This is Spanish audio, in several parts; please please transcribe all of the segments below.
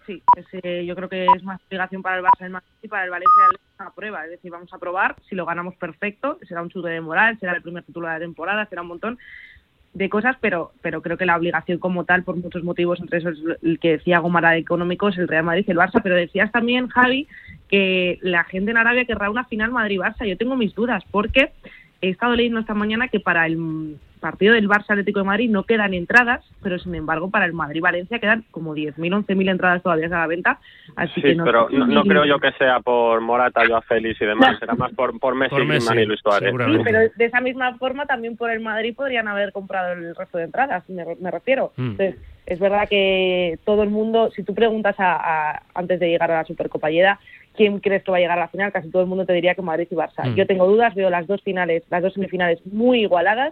Sí, yo creo que es más obligación para el Barça el Madrid y para el Valencia una prueba. Es decir, vamos a probar, si lo ganamos perfecto, será un chute de moral, será el primer título de la temporada, será un montón de cosas, pero creo que la obligación como tal, por muchos motivos, entre esos el que decía Gomara económico, es el Real Madrid y el Barça. Pero decías también, Javi, que la gente en Arabia querrá una final Madrid-Barça. Yo tengo mis dudas, porque he estado leyendo esta mañana que para el partido del Barça Atlético de Madrid no quedan entradas, pero sin embargo para el Madrid-Valencia quedan como 10.000, 11.000 entradas todavía a la venta. Así sí, que pero no creo yo que sea por Morata, Joao Félix y demás, será más por Messi, Griezmann y Luis Suárez. Sí, pero de esa misma forma también por el Madrid podrían haber comprado el resto de entradas, me refiero. Entonces, es verdad que todo el mundo, si tú preguntas antes de llegar a la Supercopa Lleida, ¿quién crees que va a llegar a la final? Casi todo el mundo te diría que Madrid y Barça. Yo tengo dudas, veo las dos semifinales muy igualadas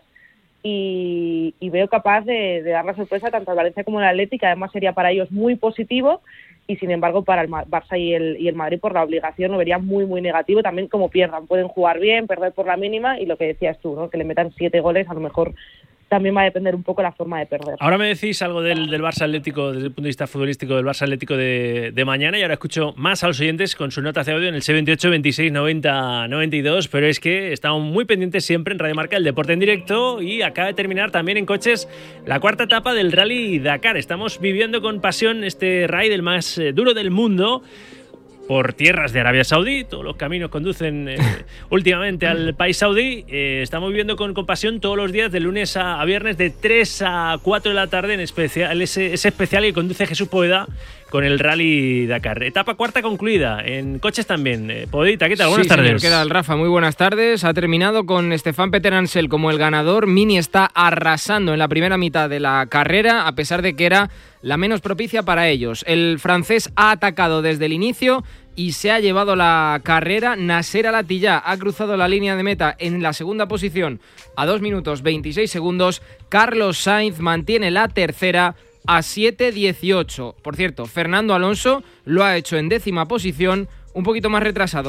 y veo capaz de dar la sorpresa tanto al Valencia como al Atleti, que además sería para ellos muy positivo, y sin embargo para el Barça y el Madrid por la obligación lo vería muy muy negativo. También como pierdan, pueden jugar bien, perder por la mínima, y lo que decías tú, ¿no? Que le metan 7 goles, a lo mejor también va a depender un poco la forma de perder. Ahora me decís algo del Barça Atlético, desde el punto de vista futbolístico del Barça Atlético de mañana, y ahora escucho más a los oyentes con su nota de audio en el 628 26 90 92, pero es que estamos muy pendientes siempre en Radio Marca, el deporte en directo, y acaba de terminar también en coches la cuarta etapa del Rally Dakar. Estamos viviendo con pasión este ride, el más duro del mundo, por tierras de Arabia Saudí. Todos los caminos conducen últimamente al país saudí. Estamos viviendo con pasión todos los días, de lunes a viernes, de 3 a 4 de la tarde, en especial ese especial que conduce Jesús Poveda con el Rally Dakar. Etapa cuarta concluida, en coches también. Povedita, ¿qué tal? Buenas tardes. Señor, ¿qué tal, Rafa? Muy buenas tardes. Ha terminado con Stefan Peter Ansel como el ganador. Mini está arrasando en la primera mitad de la carrera, a pesar de que era la menos propicia para ellos. El francés ha atacado desde el inicio y se ha llevado la carrera. Nasser Al-Attiyah ha cruzado la línea de meta en la segunda posición a 2 minutos 26 segundos. Carlos Sainz mantiene la tercera a 7:18. Por cierto, Fernando Alonso lo ha hecho en 10ª posición, un poquito más retrasado,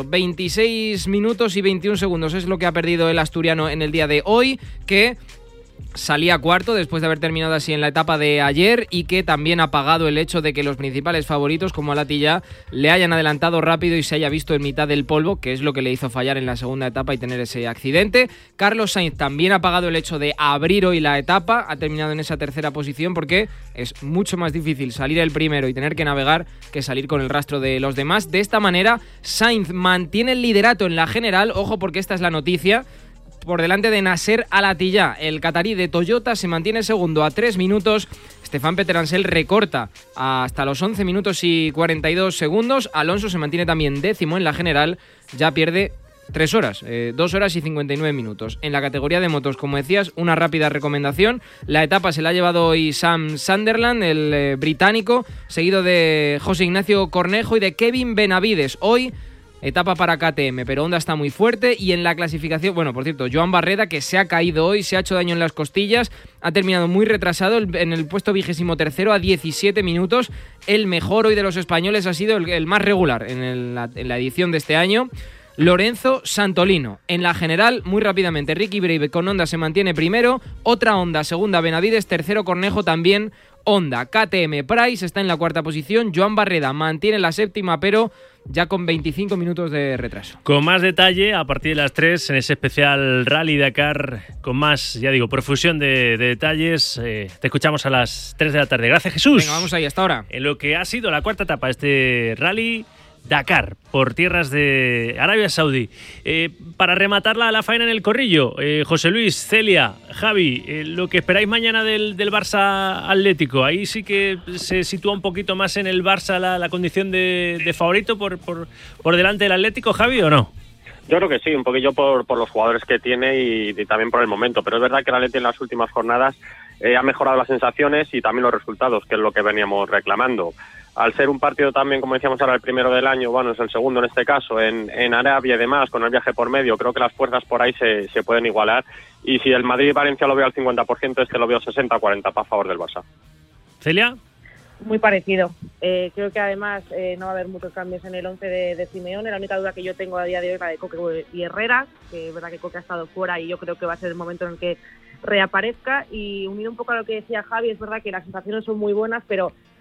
26 minutos y 21 segundos es lo que ha perdido el asturiano en el día de hoy, que salía cuarto después de haber terminado así en la etapa de ayer, y que también ha pagado el hecho de que los principales favoritos como Al-Attiyah le hayan adelantado rápido y se haya visto en mitad del polvo, que es lo que le hizo fallar en la segunda etapa y tener ese accidente. Carlos Sainz también ha pagado el hecho de abrir hoy la etapa, ha terminado en esa tercera posición, porque es mucho más difícil salir el primero y tener que navegar que salir con el rastro de los demás. De esta manera, Sainz mantiene el liderato en la general, ojo porque esta es la noticia, por delante de Nasser Al-Attiyah. El catarí de Toyota se mantiene segundo a 3 minutos. Stefan Peter Ansel recorta hasta los 11 minutos y 42 segundos. Alonso se mantiene también décimo en la general. Ya pierde 3 horas, 2 horas y 59 minutos. En la categoría de motos, como decías, una rápida recomendación. La etapa se la ha llevado hoy Sam Sunderland, el británico, seguido de José Ignacio Cornejo y de Kevin Benavides. Hoy etapa para KTM, pero Honda está muy fuerte. Y en la clasificación, bueno, por cierto, Joan Barreda, que se ha caído hoy, se ha hecho daño en las costillas, ha terminado muy retrasado en el puesto 23º a 17 minutos. El mejor hoy de los españoles ha sido el más regular en la edición de este año, Lorenzo Santolino. En la general, muy rápidamente, Ricky Brave con Honda se mantiene primero, otra Honda, segunda Benavides, tercero Cornejo, también Honda. KTM Price está en la cuarta posición, Joan Barreda mantiene la séptima, pero ya con 25 minutos de retraso. Con más detalle, a partir de las 3, en ese especial Rally Dakar, con más, ya digo, profusión de detalles, te escuchamos a las 3 de la tarde. Gracias, Jesús. Venga, vamos ahí, hasta ahora. En lo que ha sido la cuarta etapa, este Rally Dakar, por tierras de Arabia Saudí. Para rematar la faena en el corrillo, José Luis, Celia, Javi, lo que esperáis mañana del Barça Atlético, ahí sí que se sitúa un poquito más en el Barça la condición de favorito por delante del Atlético, Javi, ¿o no? Yo creo que sí, un poquillo por los jugadores que tiene y también por el momento, pero es verdad que el Atleti en las últimas jornadas ha mejorado las sensaciones y también los resultados, que es lo que veníamos reclamando. Al ser un partido también, como decíamos ahora, el primero del año, bueno, es el segundo en este caso, en Arabia y demás, con el viaje por medio, creo que las fuerzas por ahí se pueden igualar. Y si el Madrid-Valencia lo veo al 50%, es que lo veo 60-40 a favor del Barça. ¿Celia? Muy parecido. Creo que además no va a haber muchos cambios en el 11 de Simeone. La única duda que yo tengo a día de hoy es la de Coque y Herrera, que es verdad que Coque ha estado fuera y yo creo que va a ser el momento en el que reaparezca. Y unido un poco a lo que decía Javi, es verdad que las sensaciones son muy buenas, pero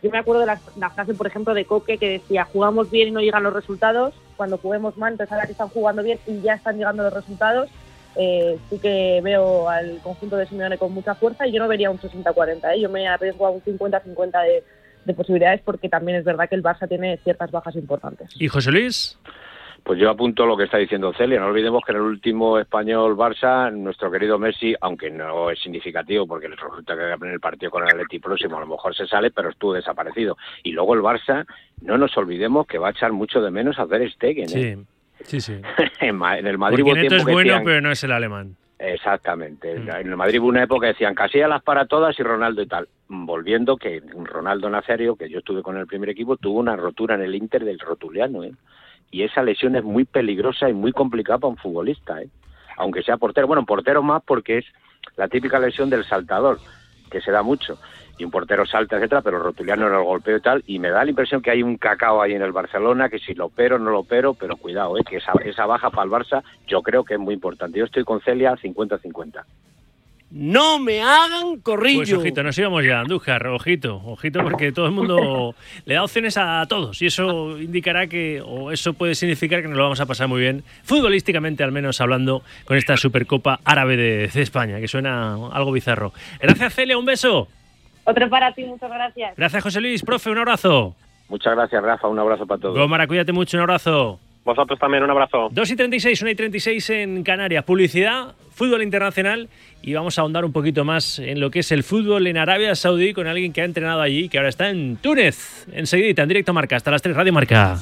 yo me acuerdo de la frase, por ejemplo, de Coque, que decía, jugamos bien y no llegan los resultados, cuando juguemos mal, entonces ahora que están jugando bien y ya están llegando los resultados, sí que veo al conjunto de Simeone con mucha fuerza y yo no vería un 60-40, yo me arriesgo a un 50-50 de posibilidades, porque también es verdad que el Barça tiene ciertas bajas importantes. ¿Y José Luis? Pues yo apunto lo que está diciendo Celia. No olvidemos que en el último Español-Barça, nuestro querido Messi, aunque no es significativo porque le resulta que en el partido con el Atleti próximo a lo mejor se sale, pero estuvo desaparecido. Y luego el Barça, no nos olvidemos que va a echar mucho de menos a Ter Stegen. Sí. En el Madrid porque hubo tiempo es que bueno, decían, pero no es el alemán. Exactamente. En el Madrid hubo una época que decían Casillas para todas y Ronaldo y tal. Volviendo que Ronaldo Nazario, que yo estuve con el primer equipo, tuvo una rotura en el Inter del rotuliano, y esa lesión es muy peligrosa y muy complicada para un futbolista, aunque sea portero. Bueno, portero más porque es la típica lesión del saltador, que se da mucho, y un portero salta, etcétera, pero el rotuliano era el golpeo y tal, y me da la impresión que hay un cacao ahí en el Barcelona, que si lo opero, no lo opero, pero cuidado, que esa baja para el Barça yo creo que es muy importante. Yo estoy con Celia 50-50. ¡No me hagan corrillo! Pues ojito, nos íbamos ya, Andújar, ojito, porque todo el mundo le da opciones a todos y eso indicará que, o eso puede significar que nos lo vamos a pasar muy bien, futbolísticamente al menos hablando, con esta Supercopa Árabe de España, que suena algo bizarro. Gracias, Celia, un beso. Otro para ti, muchas gracias. Gracias, José Luis, profe, un abrazo. Muchas gracias, Rafa, un abrazo para todos. Gómara, cuídate mucho, un abrazo. Vosotros también, un abrazo. 2:36, 1:36 en Canarias. Publicidad, fútbol internacional y vamos a ahondar un poquito más en lo que es el fútbol en Arabia Saudí con alguien que ha entrenado allí, que ahora está en Túnez. Enseguida, en directo Marca, hasta las 3, Radio Marca.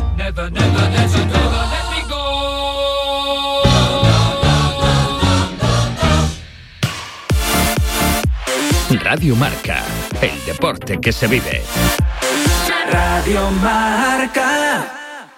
Radio Marca, el deporte que se vive. Radio Marca.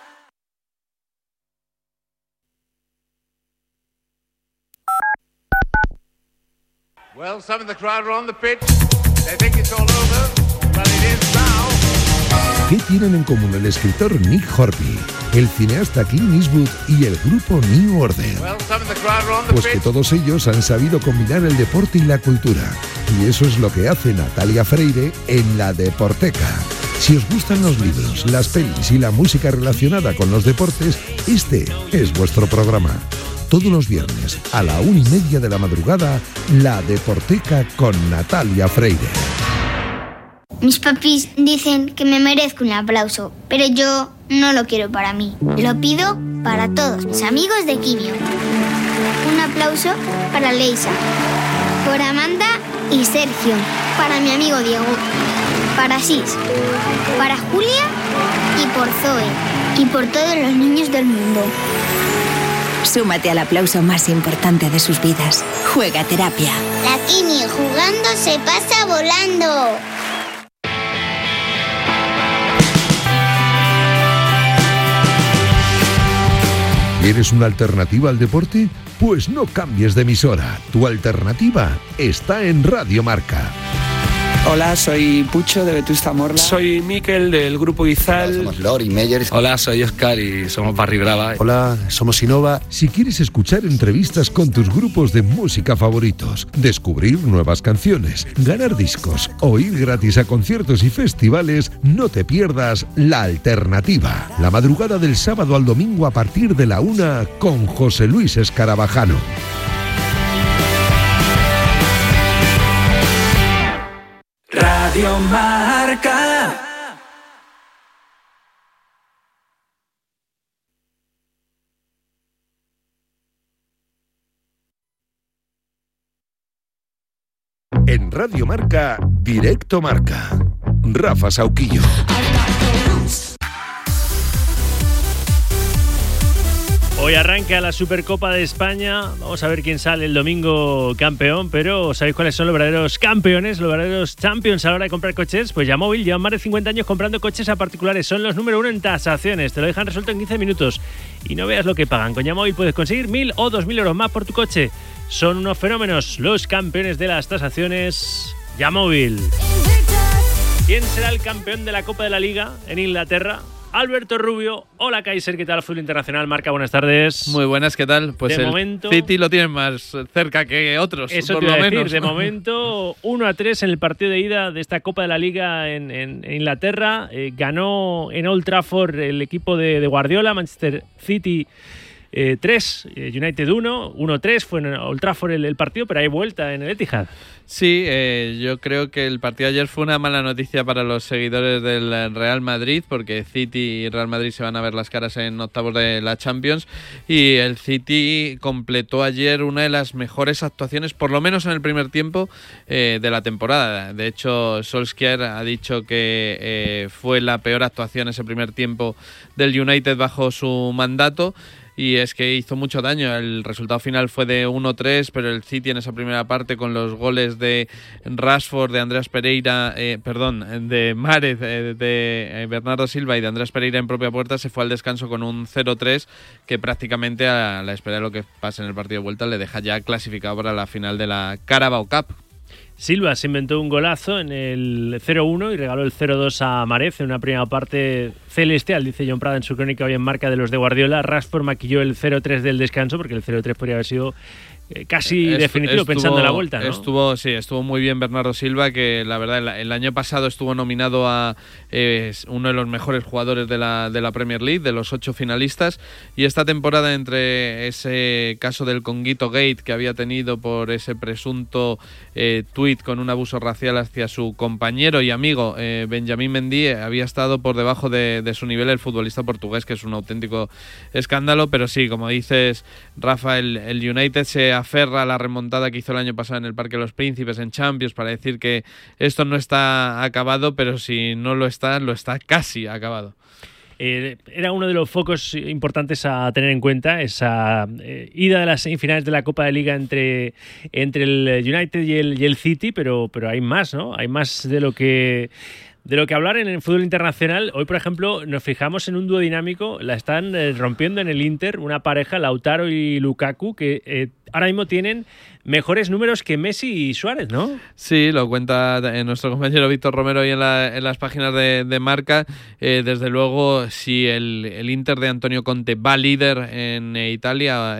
Well, some of the crowd are on the pitch. They think it's all over, but it is now. ¿Qué tienen en común el escritor Nick Hornby, el cineasta Clint Eastwood y el grupo New Order? Well, some of the crowd are on the Pues que todos ellos han sabido combinar el deporte y la cultura. Y eso es lo que hace Natalia Freire en La Deporteca. Si os gustan los libros, las pelis y la música relacionada con los deportes, este es vuestro programa. Todos los viernes a la 1:30 de la madrugada, La Deporteca con Natalia Freire. Mis papis dicen que me merezco un aplauso, pero yo no lo quiero para mí. Lo pido para todos mis amigos de Quimio. Un aplauso para Leisa, por Amanda y Sergio, para mi amigo Diego, para Sis, para Julia y por Zoe, y por todos los niños del mundo. Súmate al aplauso más importante de sus vidas. Juega Terapia. La Quimio jugando se pasa volando. ¿Quieres una alternativa al deporte? Pues no cambies de emisora. Tu alternativa está en Radio Marca. Hola, soy Pucho de Vetusta Morla. Soy Miquel del Grupo Izal. Hola, somos Lori Meyer. Hola, soy Oscar y somos Barry Brava. Hola, somos Innova. Si quieres escuchar entrevistas con tus grupos de música favoritos, descubrir nuevas canciones, ganar discos o ir gratis a conciertos y festivales, no te pierdas La Alternativa. La madrugada del sábado al domingo a partir de la 1 con José Luis Escarabajano. Radio Marca. En Radio Marca, Directo Marca. Rafa Sauquillo. Hoy arranca la Supercopa de España. Vamos a ver quién sale el domingo campeón, pero ¿sabéis cuáles son los verdaderos campeones, los verdaderos champions a la hora de comprar coches? Pues Yamóvil llevan más de 50 años comprando coches a particulares. Son los número 1 en tasaciones. Te lo dejan resuelto en 15 minutos. Y no veas lo que pagan. Con Yamóvil puedes conseguir 1.000 o 2.000 euros más por tu coche. Son unos fenómenos, los campeones de las tasaciones. Yamóvil. ¿Quién será el campeón de la Copa de la Liga en Inglaterra? Alberto Rubio. Hola, Kaiser, ¿qué tal? Fútbol Internacional Marca, buenas tardes. Muy buenas, ¿qué tal? Pues de el momento, City lo tienen más cerca que otros, eso por te iba lo a decir, menos. de momento 1-3 en el partido de ida de esta Copa de la Liga en Inglaterra. Ganó en Old Trafford el equipo de Guardiola, Manchester City 3, United 1, 1-3, fue en Old Trafford el partido, pero hay vuelta en el Etihad. Sí, yo creo que el partido de ayer fue una mala noticia para los seguidores del Real Madrid, porque City y Real Madrid se van a ver las caras en octavos de la Champions, y el City completó ayer una de las mejores actuaciones, por lo menos en el primer tiempo, de la temporada. De hecho, Solskjaer ha dicho que fue la peor actuación ese primer tiempo del United bajo su mandato. Y es que hizo mucho daño. El resultado final fue de 1-3, pero el City en esa primera parte, con los goles de Rashford, de Andreas Pereira, de Márez, de Bernardo Silva y de Andreas Pereira en propia puerta, se fue al descanso con un 0-3 que prácticamente, a la espera de lo que pase en el partido de vuelta, le deja ya clasificado para la final de la Carabao Cup. Silva se inventó un golazo en el 0-1 y regaló el 0-2 a Marez en una primera parte celestial, dice John Prada en su crónica hoy en Marca de los de Guardiola. Rashford maquilló el 0-3 del descanso, porque el 0-3 podría haber sido casi definitivo, pensando en la vuelta, ¿no? Estuvo muy bien Bernardo Silva, que la verdad el año pasado estuvo nominado a uno de los mejores jugadores de la Premier League, de los 8 finalistas, y esta temporada, entre ese caso del Conguito Gate que había tenido por ese presunto tuit con un abuso racial hacia su compañero y amigo Benjamín Mendy, había estado por debajo de su nivel el futbolista portugués, que es un auténtico escándalo. Pero sí, como dices, Rafa, el United se aferra a la remontada que hizo el año pasado en el Parque de los Príncipes en Champions para decir que esto no está acabado, pero si no lo está casi acabado. Era uno de los focos importantes a tener en cuenta, esa ida de las semifinales de la Copa de Liga entre el United y el City, pero hay más, ¿no? Hay más de lo que hablar en el fútbol internacional. Hoy, por ejemplo, nos fijamos en un dúo dinámico. La están rompiendo en el Inter, una pareja, Lautaro y Lukaku, que ahora mismo tienen mejores números que Messi y Suárez, ¿no? Sí, lo cuenta nuestro compañero Víctor Romero hoy en las páginas de Marca. Desde luego, si el Inter de Antonio Conte va líder en Italia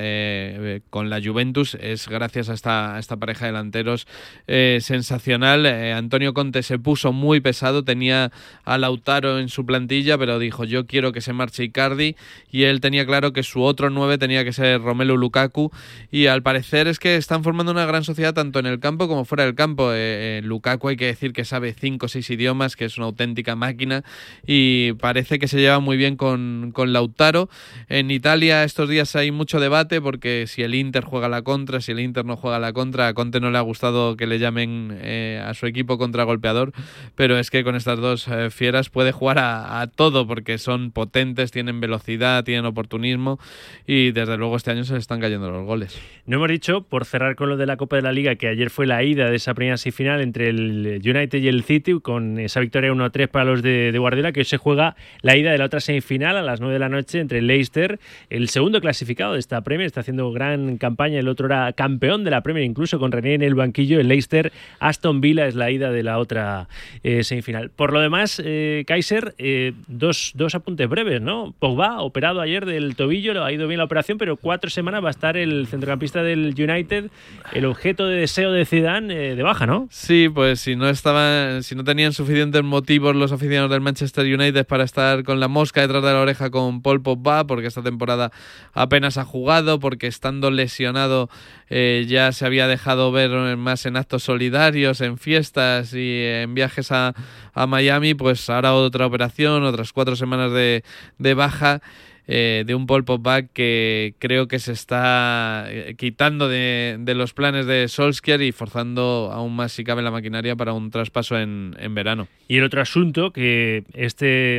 con la Juventus, es gracias a esta pareja de delanteros sensacional. Antonio Conte se puso muy pesado, tenía a Lautaro en su plantilla, pero dijo: yo quiero que se marche Icardi, y él tenía claro que su otro 9 tenía que ser Romelu Lukaku, y al parecer es que están formando una gran sociedad tanto en el campo como fuera del campo. Lukaku, hay que decir que sabe 5 o 6 idiomas, que es una auténtica máquina, y parece que se lleva muy bien con Lautaro. En Italia estos días hay mucho debate, porque si el Inter juega a la contra, si el Inter no juega a la contra. A Conte no le ha gustado que le llamen a su equipo contragolpeador, pero es que con estas dos fieras puede jugar a todo, porque son potentes, tienen velocidad, tienen oportunismo, y desde luego este año se les están cayendo los goles. No hemos dicho, por cerrar con lo de la Copa de la Liga, que ayer fue la ida de esa primera semifinal entre el United y el City, con esa victoria 1-3 para los de Guardiola, que hoy se juega la ida de la otra semifinal a las 9 de la noche entre el Leicester, el segundo clasificado de esta Premier, está haciendo gran campaña, el otro era campeón de la Premier, incluso con René en el banquillo. El Leicester, Aston Villa es la ida de la otra semifinal. Por lo demás, Kaiser, dos apuntes breves, ¿no? Pogba, operado ayer del tobillo, ha ido bien la operación, pero 4 semanas va a estar el centrocampista del United, el objeto de deseo de Zidane, de baja, ¿no? Sí, pues si no tenían suficientes motivos los aficionados del Manchester United para estar con la mosca detrás de la oreja con Paul Pogba, porque esta temporada apenas ha jugado, porque estando lesionado ya se había dejado ver más en actos solidarios, en fiestas y en viajes a Miami, pues ahora otra operación, otras 4 semanas de baja. De un Paul Pogba que creo que se está quitando de los planes de Solskjaer y forzando aún más, si cabe, la maquinaria para un traspaso en verano. Y el otro asunto, que este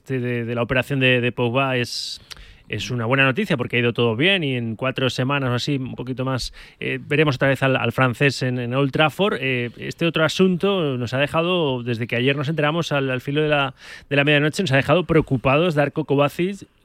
de la operación de Pogba es una buena noticia, porque ha ido todo bien, y en 4 semanas o así, un poquito más, veremos otra vez al francés en Old Trafford. Este otro asunto nos ha dejado, desde que ayer nos enteramos al filo de la medianoche, nos ha dejado preocupados. Darko Kovacic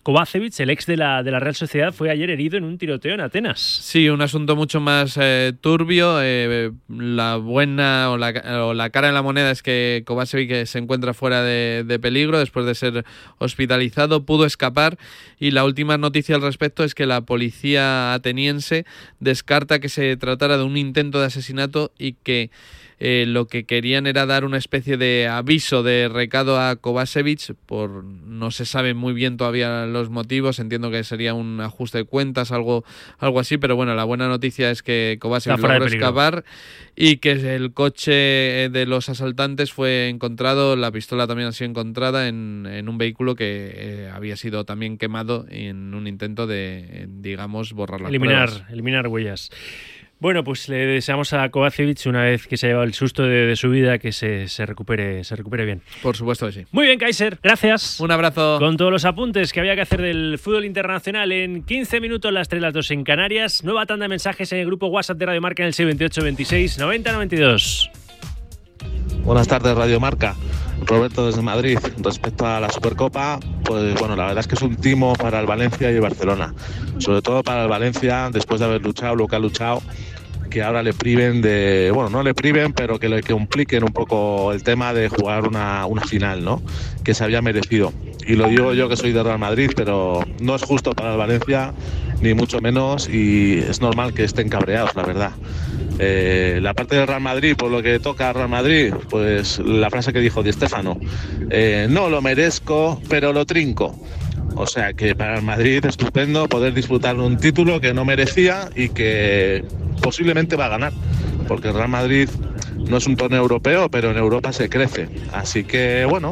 Kovacevic, el ex de la Real Sociedad, fue ayer herido en un tiroteo en Atenas. Sí, un asunto mucho más turbio. La buena o la cara en la moneda es que Kovacevic se encuentra fuera de peligro después de ser hospitalizado, pudo escapar, y la última noticia al respecto es que la policía ateniense descarta que se tratara de un intento de asesinato y que lo que querían era dar una especie de aviso, de recado a Kovacevic, no se sabe muy bien todavía los motivos, entiendo que sería un ajuste de cuentas, algo así, pero bueno, la buena noticia es que Kovacevic logró escapar y que el coche de los asaltantes fue encontrado, la pistola también ha sido encontrada en un vehículo que había sido también quemado en un intento de, digamos, borrar las pruebas. Eliminar huellas. Bueno, pues le deseamos a Kovacevic, una vez que se ha llevado el susto de su vida, que se recupere bien. Por supuesto que sí. Muy bien, Kaiser, gracias. Un abrazo. Con todos los apuntes que había que hacer del fútbol internacional en 15 minutos, las 3, las 2 en Canarias. Nueva tanda de mensajes en el grupo WhatsApp de Radio Marca en el 628 26 90 92. Buenas tardes, Radio Marca. Roberto desde Madrid. Respecto a la Supercopa, pues bueno, la verdad es que es un timo para el Valencia y el Barcelona. Sobre todo para el Valencia, después de haber luchado lo que ha luchado, que ahora le priven de... Bueno, no le priven, pero que le compliquen un poco el tema de jugar una final, ¿no? Que se había merecido. Y lo digo yo, que soy de Real Madrid, pero no es justo para el Valencia, ni mucho menos, y es normal que estén cabreados, la verdad. La parte del Real Madrid, por lo que toca a Real Madrid, pues la frase que dijo Di Stéfano, no lo merezco, pero lo trinco. O sea que para el Madrid es estupendo poder disfrutar de un título que no merecía y que posiblemente va a ganar, porque el Real Madrid no es un torneo europeo, pero en Europa se crece. Así que bueno,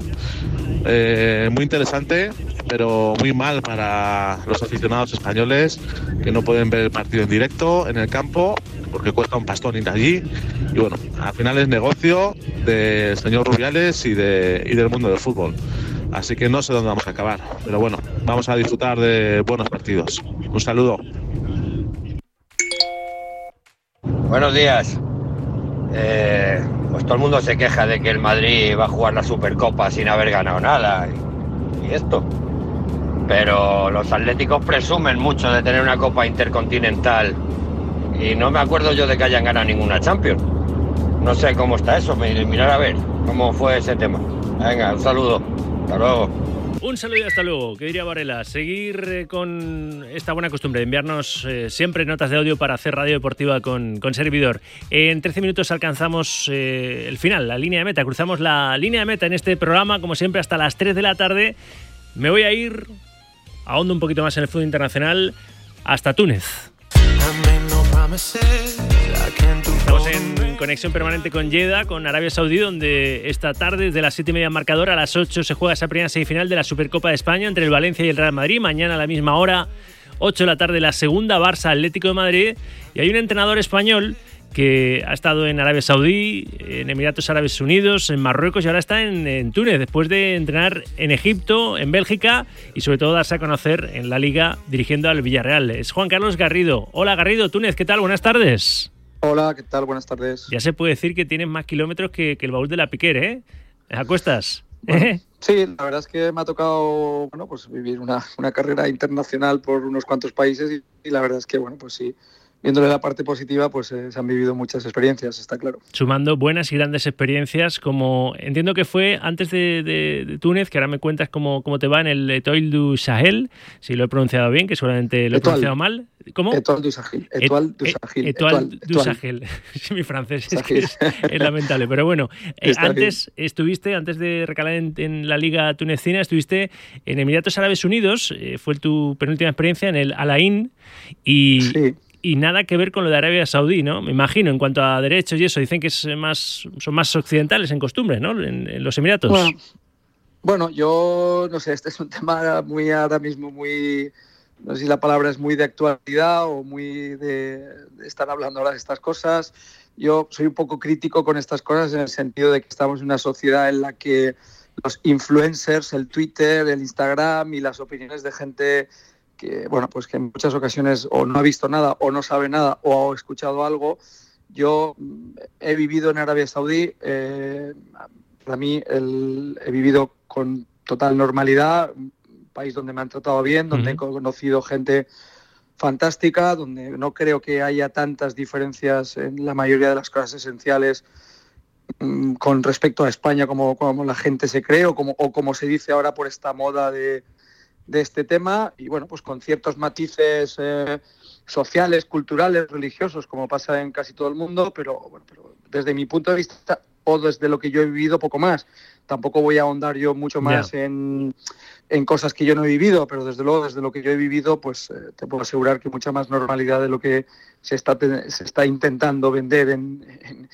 muy interesante, pero muy mal para los aficionados españoles que no pueden ver el partido en directo en el campo, porque cuesta un pastón ir allí. Y bueno, al final es negocio del señor Rubiales y del mundo del fútbol. Así que no sé dónde vamos a acabar, pero bueno, vamos a disfrutar de buenos partidos. Un saludo. Buenos días. Pues todo el mundo se queja de que el Madrid va a jugar la Supercopa sin haber ganado nada y esto. Pero los atléticos presumen mucho de tener una Copa Intercontinental y no me acuerdo yo de que hayan ganado ninguna Champions. No sé cómo está eso, mirar a ver cómo fue ese tema. Venga, un saludo. Hasta luego. Un saludo y hasta luego. ¿Qué diría Varela? Seguir con esta buena costumbre de enviarnos siempre notas de audio para hacer radio deportiva con servidor. En 13 minutos alcanzamos el final, la línea de meta. Cruzamos la línea de meta en este programa, como siempre, hasta las 3 de la tarde. Me voy a ir, ahondo un poquito más en el fútbol internacional, hasta Túnez. Estamos en conexión permanente con Jeddah, con Arabia Saudí, donde esta tarde, desde las 7:30 marcador, a las 8 se juega esa primera semifinal de la Supercopa de España entre el Valencia y el Real Madrid. Mañana a la misma hora, 8 de la tarde, la segunda, Barça Atlético de Madrid. Y hay un entrenador español que ha estado en Arabia Saudí, en Emiratos Árabes Unidos, en Marruecos y ahora está en Túnez, después de entrenar en Egipto, en Bélgica y sobre todo darse a conocer en la Liga dirigiendo al Villarreal. Es Juan Carlos Garrido. Hola Garrido, Túnez, ¿qué tal? Buenas tardes. Hola, ¿qué tal? Buenas tardes. Ya se puede decir que tienes más kilómetros que el baúl de la Piquer, ¿eh? ¿A cuestas? Bueno, sí, la verdad es que me ha tocado pues vivir una carrera internacional por unos cuantos países y la verdad es que, pues sí, viéndole la parte positiva, pues se han vivido muchas experiencias, está claro. Sumando buenas y grandes experiencias, como entiendo que fue antes de Túnez, que ahora me cuentas cómo te va en el Étoile du Sahel, si lo he pronunciado bien, que seguramente lo he pronunciado mal. ¿Cómo? Étoile du Sahel. Étoile du Sahel. Mi francés es lamentable, pero bueno. Antes de recalar en la Liga tunecina, estuviste en Emiratos Árabes Unidos, fue tu penúltima experiencia en el Al Ain y nada que ver con lo de Arabia Saudí, ¿no? Me imagino, en cuanto a derechos y eso, dicen que son más occidentales en costumbres, ¿no? En los Emiratos. Bueno, yo no sé, este es un tema muy ahora mismo, muy, no sé si la palabra es muy de actualidad o muy de estar hablando ahora de estas cosas. Yo soy un poco crítico con estas cosas en el sentido de que estamos en una sociedad en la que los influencers, el Twitter, el Instagram y las opiniones de gente que, pues que en muchas ocasiones o no ha visto nada o no sabe nada o ha escuchado algo. Yo he vivido en Arabia Saudí, para mí he vivido con total normalidad, país donde me han tratado bien, donde he conocido gente fantástica, donde no creo que haya tantas diferencias en la mayoría de las cosas esenciales con respecto a España como la gente se cree o como se dice ahora por esta moda de este tema, y bueno, pues con ciertos matices sociales, culturales, religiosos, como pasa en casi todo el mundo, pero desde mi punto de vista o desde lo que yo he vivido, poco más. Tampoco voy a ahondar yo mucho más en cosas que yo no he vivido, pero desde luego, desde lo que yo he vivido, pues te puedo asegurar que mucha más normalidad de lo que se está intentando vender en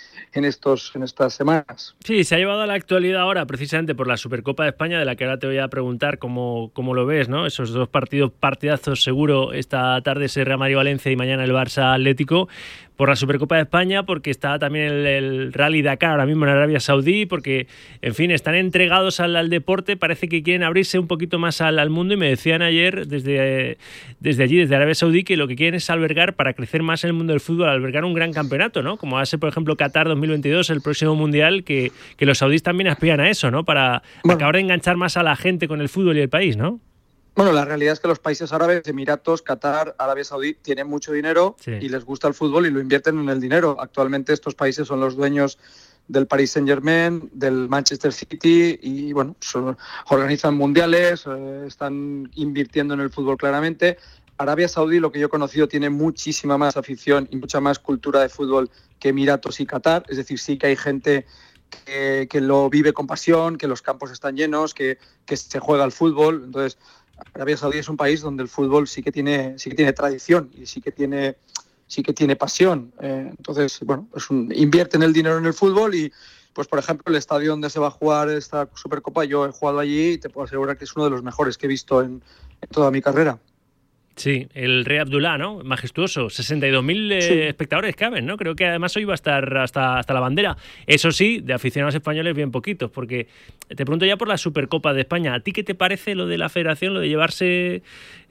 estas semanas. Sí, se ha llevado a la actualidad ahora precisamente por la Supercopa de España, de la que ahora te voy a preguntar cómo lo ves, ¿no? Esos dos partidazos seguro esta tarde, ese Real Madrid-Valencia y mañana el Barça-Atlético, por la Supercopa de España, porque está también el Rally Dakar ahora mismo en Arabia Saudí, porque, en fin, están entregados al deporte, parece que quieren abrirse un poquito más al mundo, y me decían ayer desde allí, desde Arabia Saudí, que lo que quieren es albergar, para crecer más en el mundo del fútbol, albergar un gran campeonato, ¿no? Como va a ser, por ejemplo, Qatar 2022, el próximo Mundial, que los saudíes también aspiran a eso, ¿no? Para acabar de enganchar más a la gente con el fútbol y el país, ¿no? Bueno, la realidad es que los países árabes, Emiratos, Qatar, Arabia Saudí, tienen mucho dinero y les gusta el fútbol y lo invierten en el dinero. Actualmente estos países son los dueños del Paris Saint-Germain, del Manchester City y, bueno, organizan mundiales, están invirtiendo en el fútbol claramente. Arabia Saudí, lo que yo he conocido, tiene muchísima más afición y mucha más cultura de fútbol que Emiratos y Qatar. Es decir, sí que hay gente que lo vive con pasión, que los campos están llenos, que se juega al fútbol. Entonces, Arabia Saudí es un país donde el fútbol sí que tiene tradición y sí que tiene pasión. Entonces, bueno, invierten el dinero en el fútbol y, pues, por ejemplo, el estadio donde se va a jugar esta Supercopa, yo he jugado allí y te puedo asegurar que es uno de los mejores que he visto en toda mi carrera. Sí, el Rey Abdullah, ¿no? Majestuoso. 62.000 espectadores caben, ¿no? Creo que además hoy va a estar hasta la bandera. Eso sí, de aficionados españoles bien poquitos, porque te pregunto ya por la Supercopa de España. ¿A ti qué te parece lo de la Federación, lo de llevarse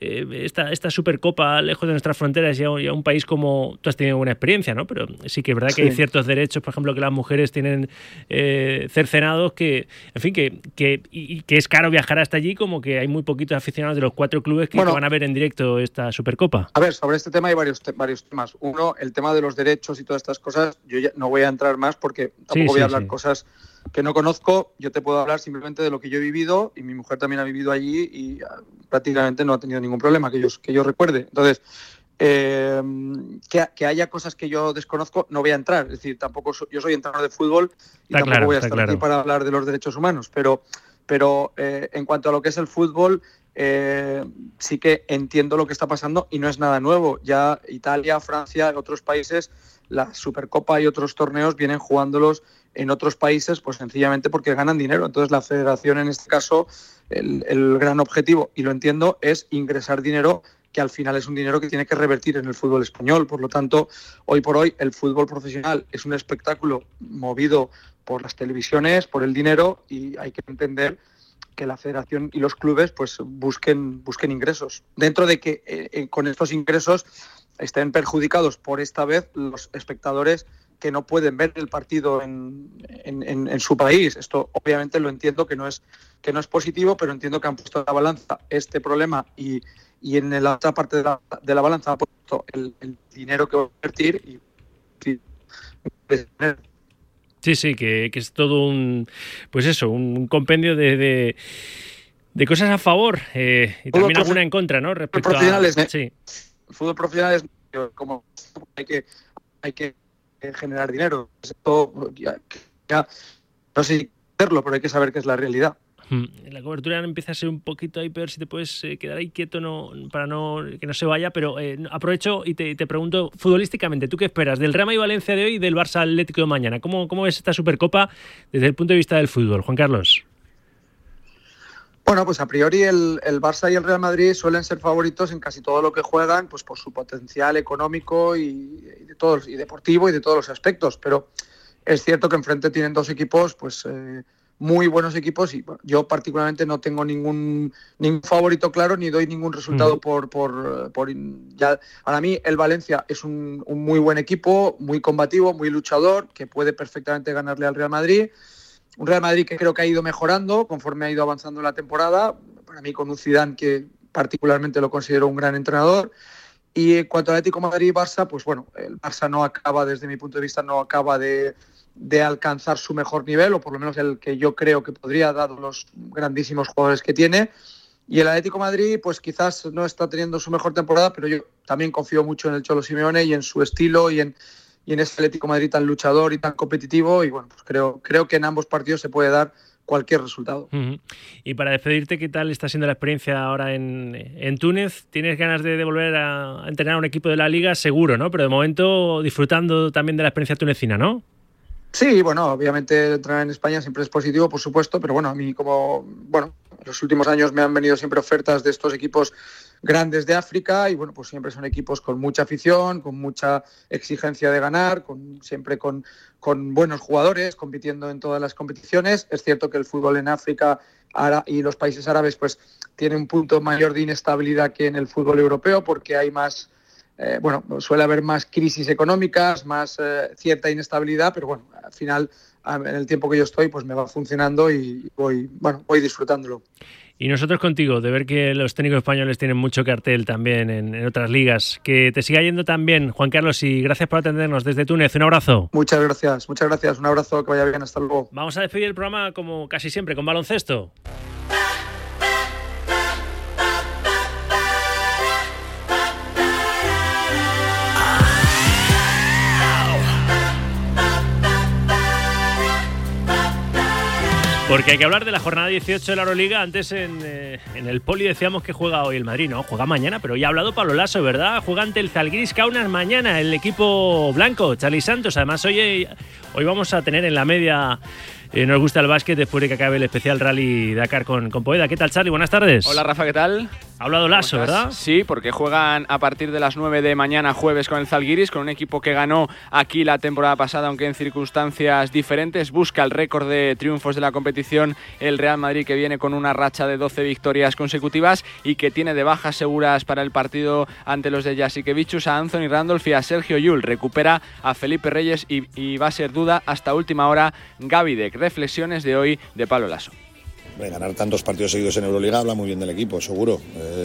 esta Supercopa lejos de nuestras fronteras y a un país como... Tú has tenido buena experiencia, ¿no? Pero sí que es verdad que hay ciertos derechos, por ejemplo, que las mujeres tienen cercenados, que, en fin, que es caro viajar hasta allí, como que hay muy poquitos aficionados de los 4 clubes que van a ver en directo esta Supercopa. A ver, sobre este tema hay varios temas. Uno, el tema de los derechos y todas estas cosas, yo ya no voy a entrar más porque tampoco voy a hablar cosas que no conozco. Yo te puedo hablar simplemente de lo que yo he vivido, y mi mujer también ha vivido allí y prácticamente no ha tenido ningún problema que yo recuerde. Entonces, que haya cosas que yo desconozco, no voy a entrar. Es decir, tampoco yo soy entrenador de fútbol y tampoco voy a estar aquí para hablar de los derechos humanos, pero en cuanto a lo que es el fútbol, sí que entiendo lo que está pasando y no es nada nuevo. Ya Italia, Francia, otros países, la Supercopa y otros torneos vienen jugándolos en otros países, pues sencillamente porque ganan dinero. Entonces la federación, en este caso, el gran objetivo, y lo entiendo, es ingresar dinero, que al final es un dinero que tiene que revertir en el fútbol español. Por lo tanto, hoy por hoy el fútbol profesional es un espectáculo movido por las televisiones, por el dinero, y hay que entender que la federación y los clubes pues busquen ingresos. Dentro de que con estos ingresos estén perjudicados por esta vez los espectadores que no pueden ver el partido en su país. Esto obviamente lo entiendo que no es positivo, pero entiendo que han puesto en la balanza este problema y en la otra parte de la balanza han puesto el dinero que va a invertir y Sí, que es todo un compendio de cosas a favor y también alguna en contra, ¿no? Respecto el fútbol profesional es como hay que generar dinero. Esto ya no sé si hacerlo, pero hay que saber que es la realidad. La cobertura empieza a ser un poquito ahí peor, si te puedes quedar ahí quieto para que no se vaya, pero aprovecho y te pregunto futbolísticamente, ¿tú qué esperas del Real Madrid-Valencia de hoy y del Barça-Atlético de mañana? ¿Cómo ves esta Supercopa desde el punto de vista del fútbol, Juan Carlos? Bueno, pues a priori el Barça y el Real Madrid suelen ser favoritos en casi todo lo que juegan, pues por su potencial económico y deportivo y de todos los aspectos, pero es cierto que enfrente tienen dos equipos pues muy buenos equipos y bueno, yo particularmente no tengo ningún favorito claro ni doy ningún resultado ya. Para mí el Valencia es un muy buen equipo, muy combativo, muy luchador, que puede perfectamente ganarle al Real Madrid. Un Real Madrid que creo que ha ido mejorando conforme ha ido avanzando la temporada. para mí con un Zidane que particularmente lo considero un gran entrenador. Y en cuanto al Atlético Madrid y Barça, pues bueno, el Barça no acaba, desde mi punto de vista, no acaba de alcanzar su mejor nivel, o por lo menos el que yo creo que podría, dado los grandísimos jugadores que tiene. Y el Atlético Madrid, pues quizás no está teniendo su mejor temporada, pero yo también confío mucho en el Cholo Simeone y en su estilo y en ese Atlético Madrid tan luchador y tan competitivo. Y bueno, pues creo que en ambos partidos se puede dar cualquier resultado. Y para despedirte, ¿qué tal está siendo la experiencia ahora en Túnez? ¿Tienes ganas de volver a entrenar a un equipo de la Liga? Seguro, ¿no? Pero de momento disfrutando también de la experiencia tunecina, ¿no? Sí, bueno, obviamente entrenar en España siempre es positivo, por supuesto, pero bueno, a mí los últimos años me han venido siempre ofertas de estos equipos grandes de África y bueno, pues siempre son equipos con mucha afición, con mucha exigencia de ganar, siempre con buenos jugadores, compitiendo en todas las competiciones. Es cierto que el fútbol en África y los países árabes pues tiene un punto mayor de inestabilidad que en el fútbol europeo porque hay más... suele haber más crisis económicas, más cierta inestabilidad, pero bueno, al final, en el tiempo que yo estoy, pues me va funcionando y voy disfrutándolo. Y nosotros contigo, de ver que los técnicos españoles tienen mucho cartel también en otras ligas. Que te siga yendo tan bien, Juan Carlos, y gracias por atendernos desde Túnez. Un abrazo. Muchas gracias. Un abrazo, que vaya bien, hasta luego. Vamos a despedir el programa como casi siempre, con baloncesto. Porque hay que hablar de la jornada 18 de la Euroliga. Antes en el Poli decíamos que juega hoy el Madrid, ¿no? Juega mañana, pero ya ha hablado Pablo Lasso, ¿verdad? Juega ante el Zalgiris Kaunas mañana el equipo blanco, Charly Santos. Además, hoy vamos a tener en la media... nos gusta el básquet después de que acabe el especial Rally Dakar con Poeda. ¿Qué tal, Charly? Buenas tardes. Hola, Rafa, ¿qué tal? Ha hablado Lasso, ¿verdad? Sí, porque juegan a partir de las 9 de mañana jueves con el Zalgiris, con un equipo que ganó aquí la temporada pasada, aunque en circunstancias diferentes. Busca el récord de triunfos de la competición el Real Madrid, que viene con una racha de 12 victorias consecutivas y que tiene de bajas seguras para el partido ante los de Jasikevičius a Anthony Randolph y a Sergio Llull. Recupera a Felipe Reyes y va a ser duda hasta última hora Gavidec. Reflexiones de hoy de Pablo Lasso. Ganar tantos partidos seguidos en Euroliga habla muy bien del equipo, seguro,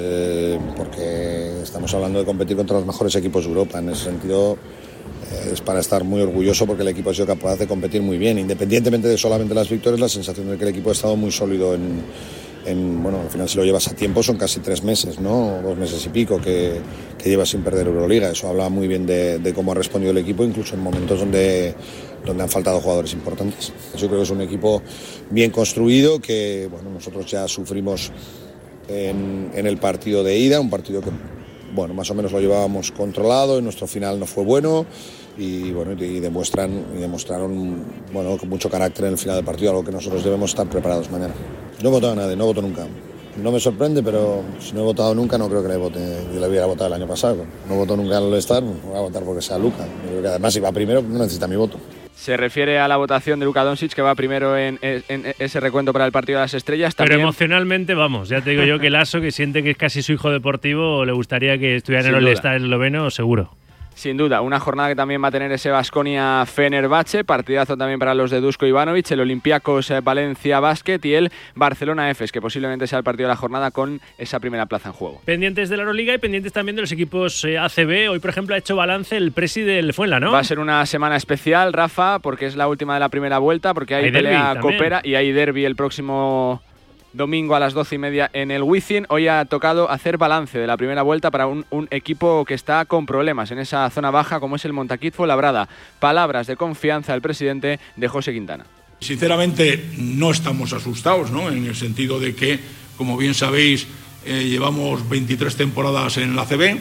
porque estamos hablando de competir contra los mejores equipos de Europa. En ese sentido es para estar muy orgulloso, porque el equipo ha sido capaz de competir muy bien, independientemente de solamente las victorias. La sensación de que el equipo ha estado muy sólido bueno, al final, si lo llevas a tiempo, son casi 3 meses, ¿no? 2 meses y pico que llevas sin perder Euroliga. Eso habla muy bien de cómo ha respondido el equipo, incluso en momentos donde han faltado jugadores importantes. Yo creo que es un equipo bien construido, que bueno, nosotros ya sufrimos en el partido de ida, un partido que bueno, más o menos lo llevábamos controlado, y nuestro final no fue bueno. Y bueno, y demostraron bueno, con mucho carácter en el final del partido, algo que nosotros debemos estar preparados mañana. No he votado a nadie, no voto nunca. No me sorprende, pero si no he votado nunca, no creo que le vote. Yo le hubiera votado el año pasado. No voto nunca al All-Star, voy a votar porque sea Luka. Yo creo que además, si va primero, no necesita mi voto. Se refiere a la votación de Luka Doncic, que va primero en ese recuento para el partido de las estrellas. También... Pero emocionalmente, vamos, ya te digo yo que Lasso, que siente que es casi su hijo deportivo, le gustaría que estuviera en el All-Star esloveno, seguro. Sin duda, una jornada que también va a tener ese Baskonia-Fenerbahce, partidazo también para los de Dusko Ivanovic, el Olympiacos Valencia Basket y el Barcelona Efes, que posiblemente sea el partido de la jornada con esa primera plaza en juego. Pendientes de la Euroliga y pendientes también de los equipos ACB. Hoy, por ejemplo, ha hecho balance el presi del Fuenla, ¿no? Va a ser una semana especial, Rafa, porque es la última de la primera vuelta, porque hay pelea copera y hay derbi el próximo domingo a las 12:30 en el Wizzing. Hoy ha tocado hacer balance de la primera vuelta para un equipo que está con problemas en esa zona baja, como es el Montaquit Fuenlabrada. Palabras de confianza del presidente de José Quintana. Sinceramente no estamos asustados, ¿no? En el sentido de que, como bien sabéis, llevamos 23 temporadas en la ACB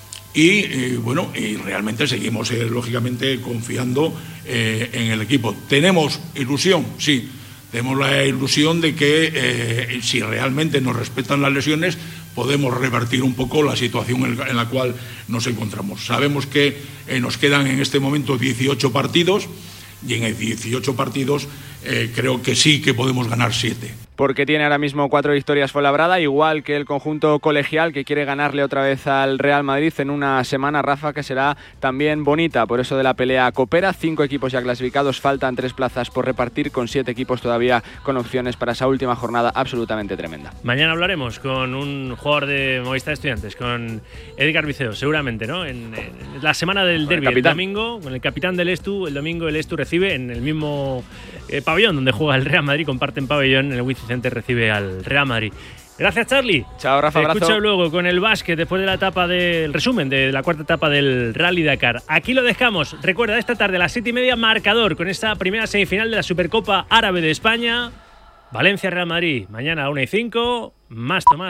y realmente seguimos lógicamente confiando en el equipo. ¿Tenemos ilusión? Sí. Tenemos la ilusión de que si realmente nos respetan las lesiones, podemos revertir un poco la situación en la cual nos encontramos. Sabemos que nos quedan en este momento 18 partidos y en 18 partidos creo que sí que podemos ganar 7. porque tiene ahora mismo 4 victorias Fuenlabrada, igual que el conjunto colegial, que quiere ganarle otra vez al Real Madrid en una semana, Rafa, que será también bonita por eso de la pelea copera. 5 equipos ya clasificados, faltan 3 plazas por repartir, con 7 equipos todavía con opciones para esa última jornada absolutamente tremenda. Mañana hablaremos con un jugador de Movistar Estudiantes, con Edgar Viceo, seguramente, ¿no? En la semana del derbi, el domingo, con el capitán del Estu. El domingo el Estu recibe en el mismo pabellón donde juega el Real Madrid, comparten pabellón, en el Wizzing Center recibe al Real Madrid. Gracias, Charlie. Chao, Rafa, abrazo. Te escucho luego con el básquet después de la etapa del resumen de la cuarta etapa del Rally Dakar. Aquí lo dejamos. Recuerda, esta tarde a las 7:30, marcador con esta primera semifinal de la Supercopa Árabe de España. Valencia-Real Madrid. Mañana a 1:05. Más Tomás.